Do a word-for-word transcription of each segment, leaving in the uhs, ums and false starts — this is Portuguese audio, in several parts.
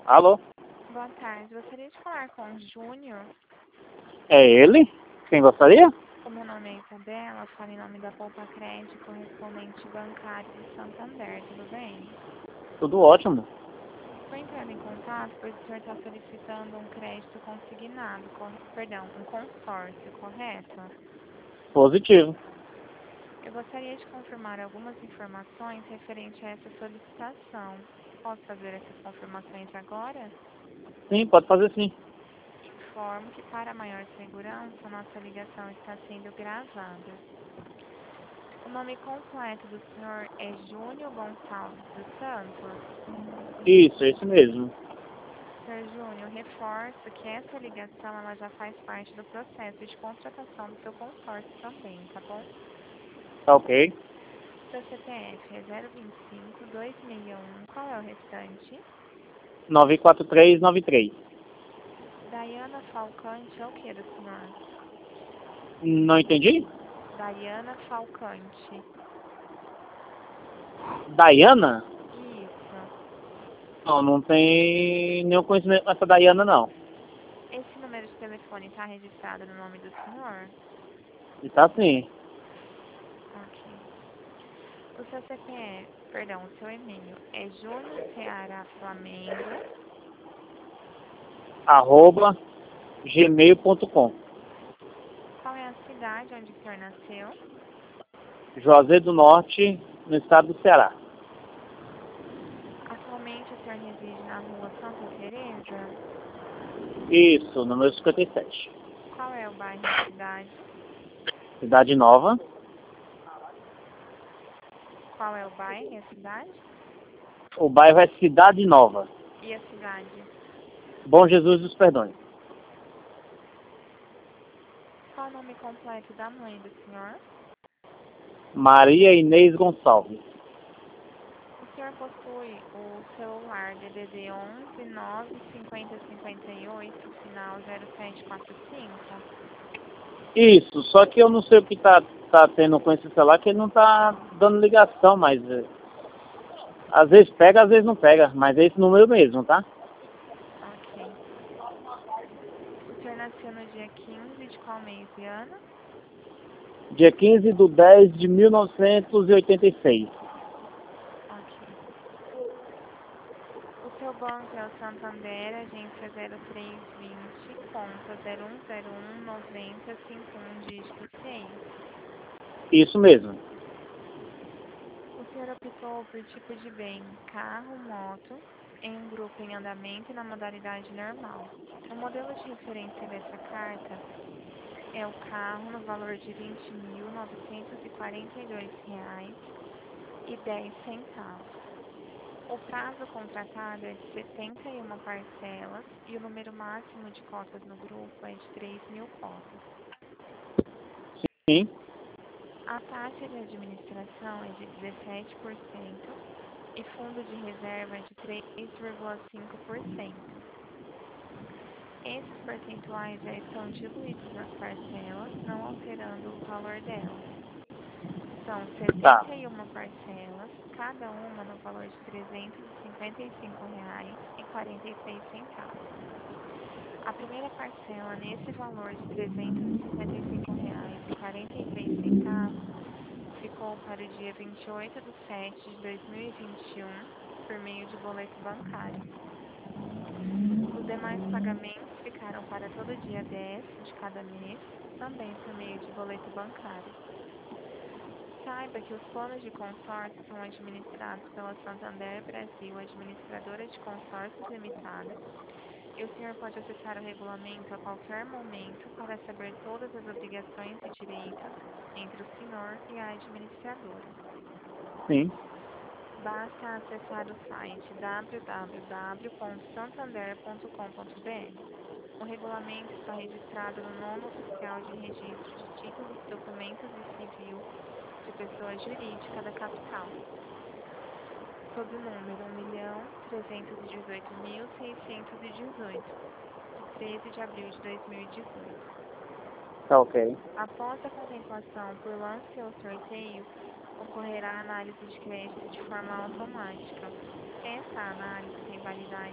Alô? Boa tarde. Gostaria de falar com o Júnior. É ele? Quem gostaria? O meu nome é Isabela, falo em nome da Poupa Crédito, correspondente bancário do Santander, tudo bem? Tudo ótimo. Estou entrando em contato pois o senhor está solicitando um crédito consignado, corre... perdão, um consórcio, correto? Positivo. Eu gostaria de confirmar algumas informações referente a essa solicitação. Posso fazer essas confirmações agora? Sim, pode fazer sim. Informo que, para maior segurança, nossa ligação está sendo gravada. O nome completo do senhor é Júnior Gonçalves dos Santos? Isso, esse mesmo. senhor Júnior, reforço que essa ligação ela já faz parte do processo de contratação do seu consórcio também, tá bom? Tá ok. Seu C P F é zero vinte e cinco, dois seis um, qual é o restante? nove quatro três nove três. Daiana Falcante é o que do senhor? Não entendi? Daiana Falcante. Daiana? Isso. Não, não tem nenhum conhecimento dessa Daiana, não. Esse número de telefone está registrado no nome do senhor? E tá sim. Ok. O seu C P F, perdão, o seu e-mail é júnior ceará flamengo. Arroba gmail ponto com. Qual é a cidade onde o senhor nasceu? Juazeiro do Norte, no estado do Ceará. Atualmente o senhor reside na rua Santa Teresa? Isso, número cinquenta e sete. Qual é o bairro e a cidade? Cidade Nova. Qual é o bairro e a cidade? O bairro é Cidade Nova. E a cidade? Bom Jesus dos Perdões. Qual o nome completo da mãe do senhor? Maria Inês Gonçalves. O senhor possui o celular D D D onze nove cinquenta cinquenta e oito, final zero sete quatro cinco? Isso, só que eu não sei o que tá, tá tendo com esse celular, que ele não tá dando ligação, mas é, às vezes pega, às vezes não pega, mas é esse número mesmo, tá? Ok. O senhor nasceu no dia quinze de qual mês e ano? Dia quinze de dez de mil novecentos e oitenta e seis. Ok. O seu banco é o Santander, agência zero três vinte, conta zero um zero um noventa cinquenta e um, dígito seis. Isso mesmo. O senhor optou por tipo de bem, carro, moto, em um grupo em andamento e na modalidade normal. O modelo de referência dessa carta é o carro no valor de vinte mil novecentos e quarenta e dois reais e dez centavos. O prazo contratado é de setenta e uma parcelas e o número máximo de cotas no grupo é de três mil cotas. Sim. A taxa de administração é de dezessete por cento e fundo de reserva é de três vírgula cinco por cento. Esses percentuais já estão diluídos nas parcelas, não alterando o valor delas. São Tá. setenta e uma parcelas, cada uma no valor de trezentos e cinquenta e cinco reais e quarenta e seis centavos. A primeira parcela nesse valor de trezentos e cinquenta e cinco reais e quarenta e três centavos ficou para o dia vinte e oito de setembro de dois mil e vinte e um por meio de boleto bancário. Os demais pagamentos ficaram para todo dia dez de cada mês, também por meio de boleto bancário. Saiba que os planos de consórcio são administrados pela Santander Brasil, administradora de consórcios limitada, e o senhor pode acessar o regulamento a qualquer momento para saber todas as obrigações e direitos entre o senhor e a administradora. Sim. Basta acessar o site w w w ponto santander ponto com ponto b r. O regulamento está registrado no nono oficial de registro de títulos, documentos e civil de pessoa jurídica da capital, sob o número um milhão trezentos e dezoito mil seiscentos e dezoito, de treze de abril de dois mil e dezoito. Tá ok. Após a contemplação por lance ou sorteio, ocorrerá a análise de crédito de forma automática. Essa análise tem validade de cento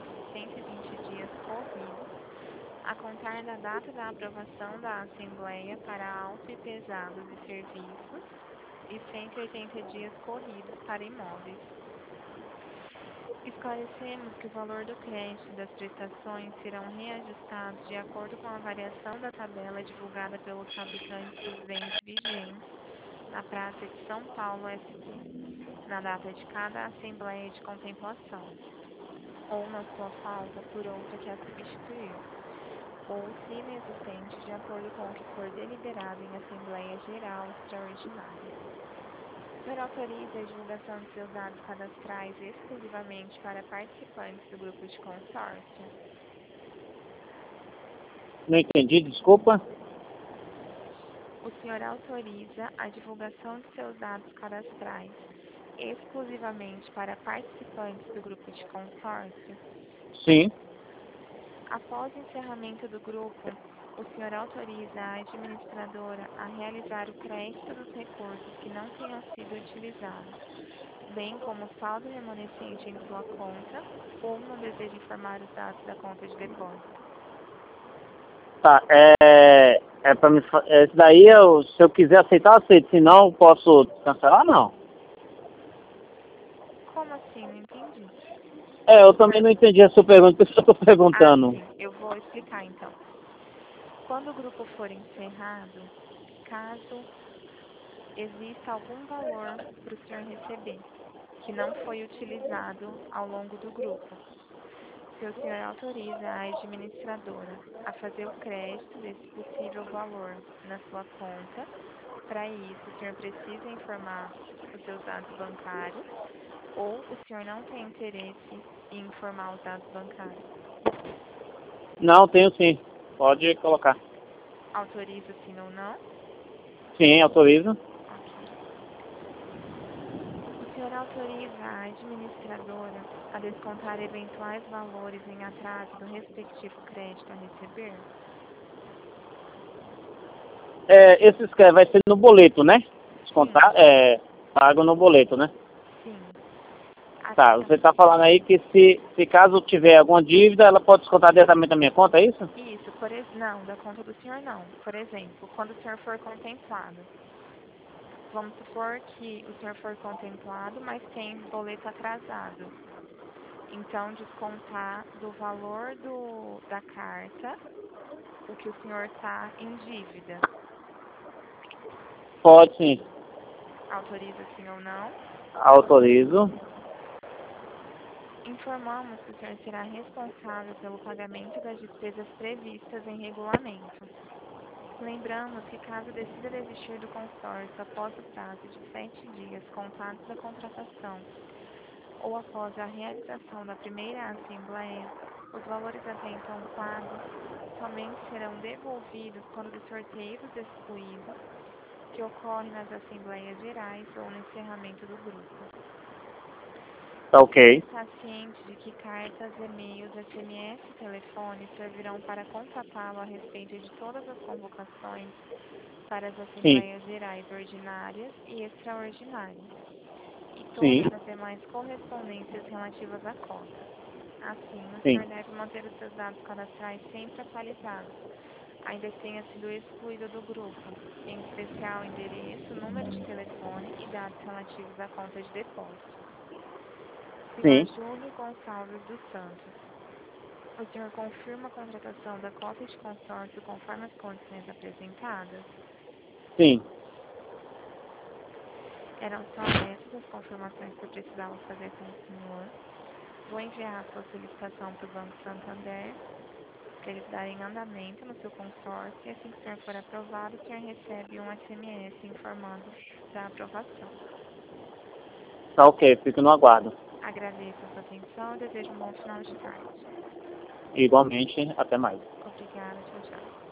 cento e vinte dias corridos, a contar da data da aprovação da Assembleia para auto e pesados e serviços, e cento e oitenta dias corridos para imóveis. Esclarecemos que o valor do crédito das prestações serão reajustados de acordo com a variação da tabela divulgada pelos fabricantes dos bens vigentes na Praça de São Paulo S P, na data de cada Assembleia de Contemplação, ou na sua falta por outra que a substituir, ou se inexistente de acordo com o que for deliberado em Assembleia Geral Extraordinária. O senhor autoriza a divulgação de seus dados cadastrais exclusivamente para participantes do grupo de consórcio? Não entendi, desculpa. O senhor autoriza a divulgação de seus dados cadastrais exclusivamente para participantes do grupo de consórcio? Sim. Após o encerramento do grupo, o senhor autoriza a administradora a realizar o crédito dos recursos que não tenham sido utilizados, bem como o saldo remanescente em sua conta, ou não deseja informar os dados da conta de depósito? Tá, é... é pra me... Esse daí, eu, se eu quiser aceitar, eu aceito. Se não, eu posso cancelar, não? Como assim? Não entendi. É, eu também não entendi a sua pergunta, por isso que eu estou perguntando. Ah, sim. Eu vou explicar, então. Quando o grupo for encerrado, caso exista algum valor para o senhor receber, que não foi utilizado ao longo do grupo, se o senhor autoriza a administradora a fazer o crédito desse possível valor na sua conta, para isso o senhor precisa informar os seus dados bancários, ou o senhor não tem interesse em informar os dados bancários? Não, tenho sim. Pode colocar. Autoriza sim ou não? Sim, autorizo. Ok. O senhor autoriza a administradora a descontar eventuais valores em atraso do respectivo crédito a receber? É, esses que vai ser no boleto, né? Descontar, Sim. é, pago no boleto, né? Sim. Tá, você está falando aí que se, se caso tiver alguma dívida, ela pode descontar diretamente da minha conta, é isso? Isso, por ex... não, da conta do senhor não. Por exemplo, quando o senhor for contemplado, vamos supor que o senhor for contemplado, mas tem boleto atrasado. Então, descontar do valor do, da carta o que o senhor está em dívida. Pode sim. Autoriza sim ou não? Autorizo. Informamos que o senhor será responsável pelo pagamento das despesas previstas em regulamento. Lembramos que caso decida desistir do consórcio após o prazo de sete dias contados da contratação ou após a realização da primeira assembleia, os valores até então pagos somente serão devolvidos quando dos sorteios excluídos que ocorrem nas assembleias gerais ou no encerramento do grupo. Tá ok. Está ciente de que cartas, e-mails, S M S e telefone servirão para contatá-lo a respeito de todas as convocações para as Sim. Assembleias Gerais Ordinárias e Extraordinárias, e Sim. todas as demais correspondências relativas à cota. Assim, o Sim. senhor deve manter os seus dados cadastrais sempre atualizados, ainda que tenha sido excluído do grupo, em especial endereço, número de telefone e dados relativos à conta de depósito. senhor Sim. Júlio Gonçalves dos Santos, o senhor confirma a contratação da cota de consórcio conforme as condições apresentadas? Sim. Eram só essas as confirmações que eu precisava fazer com o senhor. Vou enviar a sua solicitação para o Banco Santander, para eles darem andamento no seu consórcio, e assim que o senhor for aprovado, o senhor recebe um S M S informando da aprovação. Tá ok, fico no aguardo. Agradeço a sua atenção e desejo um bom final de tarde. Igualmente, até mais. Obrigada, tchau, tchau.